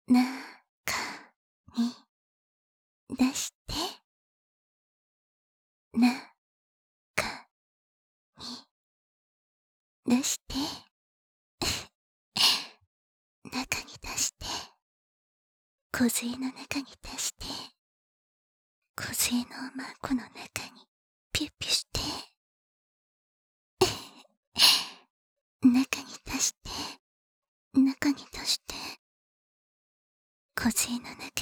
中に出して、中に出して、中に出して、小杖の中に出して、小杖のおまんこの中にピュッピュして、中に出して、中に出して、小杖の中